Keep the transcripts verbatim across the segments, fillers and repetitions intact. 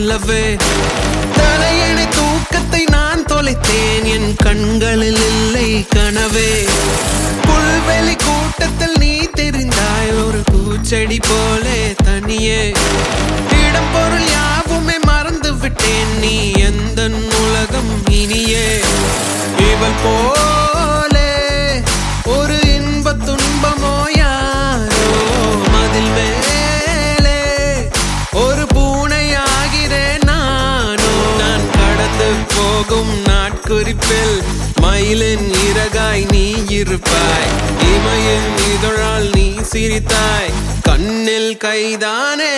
சொல்லவே தலையணை தூக்கத்தை நான் தொலைத்தேன் என் கண்களில் இல்லை கனவே புல்வெளி கூட்டத்தில் நீ தெரிந்தாய் ஒரு பூச்செடி போலே தனியே இடம் பொருள் யாவுமே மறந்து விட்டேன் நீ எந்த உலகம் இனியே இவள் போலே ஒரு இன்ப துன்பமோ யாரோ மதில் மேலே ஒரு பூனையாகிறேன் நானோ நான் கடந்து போகும் நாட்குறிப்பில் மயிலின் இறகாய் நீ இருப்பாய் இமையின் இதழால் நீ சிரித்தாய் கண்ணில் கைதானே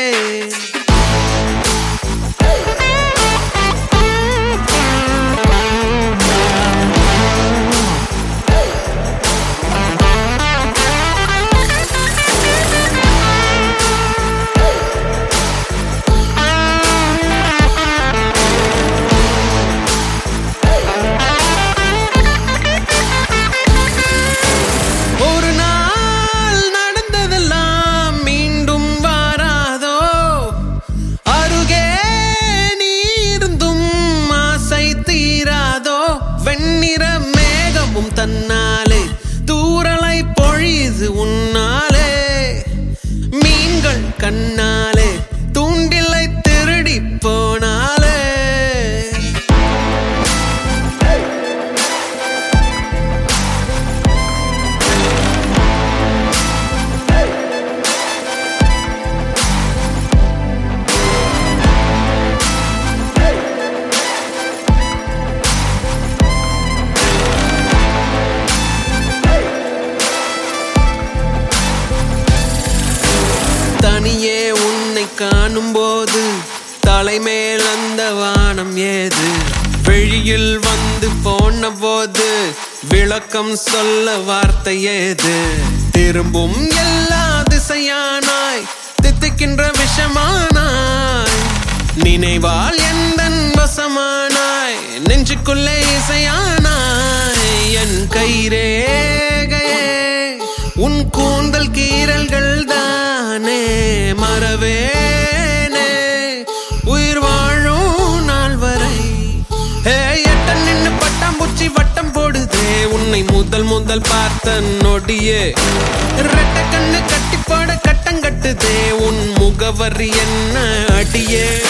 தன்னாலே தூரலை பொழிது உன்னாலே மீன்கள் கண்ணாலே தூண்டிலை திருடி போனாலே தனியே உன்னை காணும் போது தலைமேல் அந்த வானம் ஏது வெளியில் வந்து போன போது விளக்கம் சொல்ல வார்த்தை ஏது திரும்பும் எல்லா திசையானாய் தித்திக்கின்ற விஷமானாய் நினைவால் எந்த வசமானாய் நெஞ்சுக்குள்ளே இசையானாய் என் கைரேகையே உன் கூந்தல் கீரல்கள் தானே மறவேனே உயிர் வாழும் நாள் வரை எட்ட நின்னு பட்டாம்பூச்சி வட்டம் போடுதே உன்னை முதல் முதல் பார்த்த நொடியே ரெட்ட கண்ணு கட்டி போட கட்டம் கட்டுதே உன் முகவரி என்ன அடியே